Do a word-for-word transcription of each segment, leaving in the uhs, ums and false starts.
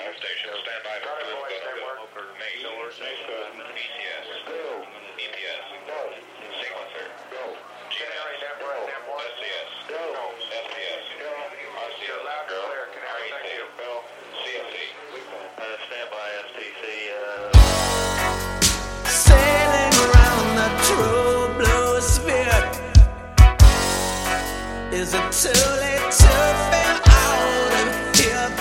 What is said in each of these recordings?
All stations, stand by for main. E T S. E T S. Sequencer. G N S. S C S. S P S. R C S. R E C. C F C. Stand by S T C. Sailing around the true blue sphere. Is it too late to fail out of here?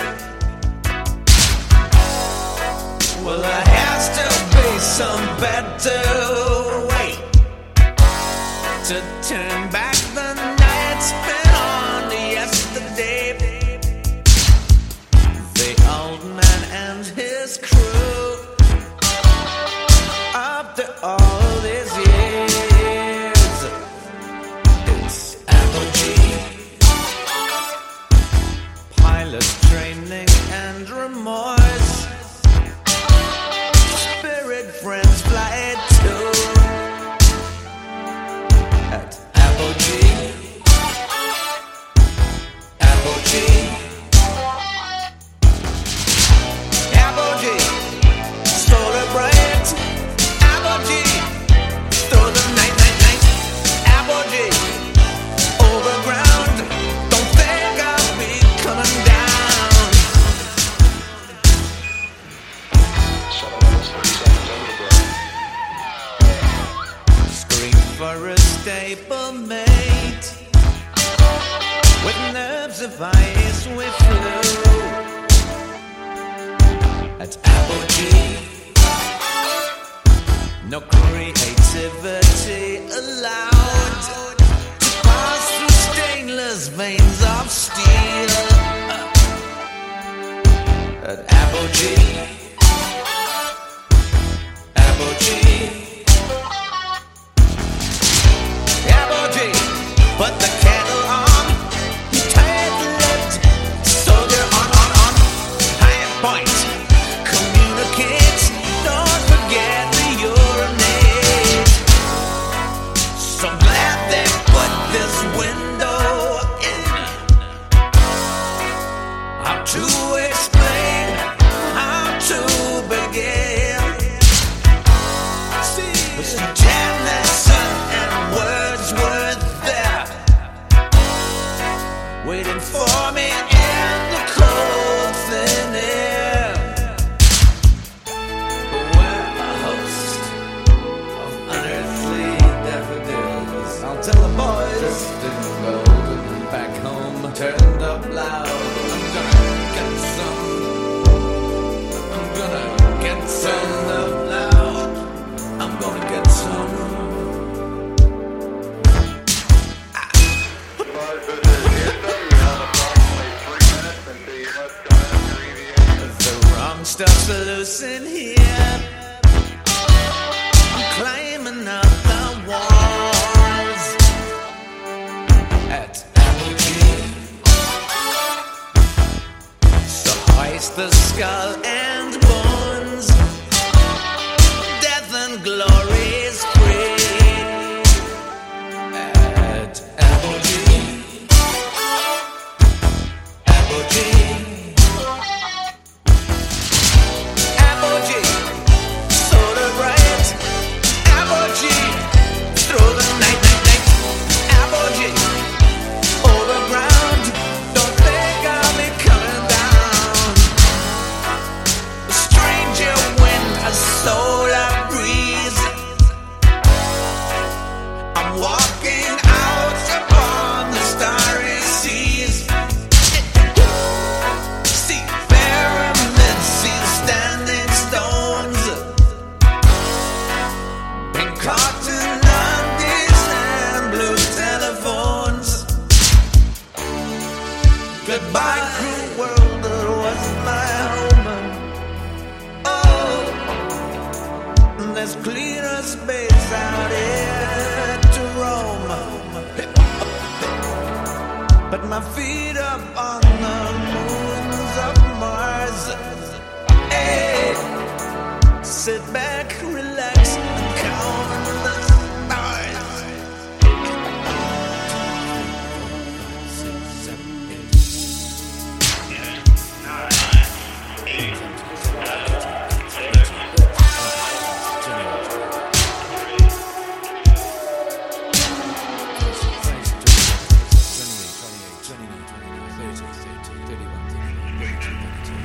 Well, there has to be some better way to turn back the night spent on yesterday. The old man and his crew, after all these years, it's apogee. Pilot training and remorse. Spirit friends fly too. At apogee. Apogee. Apogee. Solar bright. Apogee. Through the night, night, night. Apogee. Overground. Don't think I'll be coming down. Scream for a stable mate with nerves of ice we flew at apogee. No creativity allowed to pass through stainless veins of steel at apogee. Apogee. Apogee. Put the kettle on, tight lipped, soldier on, on, on, high point, communicate, don't forget to urinate. So glad they put this window in. How to explain, how to begin. Was Tennyson and Wordsworth there, waiting for me in the cold thin air? We're a host of unearthly daffodils. I'll tell the boys, just in gold, back home, turned up loud. I'm gonna get some. I'm gonna get some up loud. I'm gonna get some. The wrong stuff's loose in here. I'm climbing up the walls at apogee. So hoist the skull and bones. Death and glory is free at apogee. Apogee. Apogee. Solar bright. Apogee. Through the night, night, night. Apogee. Overground. Don't think I'll be coming down. A stranger wind, a solar breeze. I'm walking out upon the starry seas. See pyramids, see standing stones, been caught in Andes and blue telephones. Goodbye, cruel world, that was my home. Oh, there's cleaner space out here to roam. But my feet up on the moons of Mars. Hey, sit back, relax, and count the stars. Six, seven, eight. Nine, eight.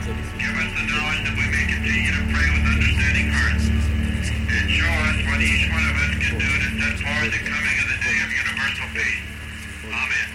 Give us the knowledge that we may continue to pray with understanding hearts. And show us what each one of us can do to set forward the coming of the day of universal peace. Amen.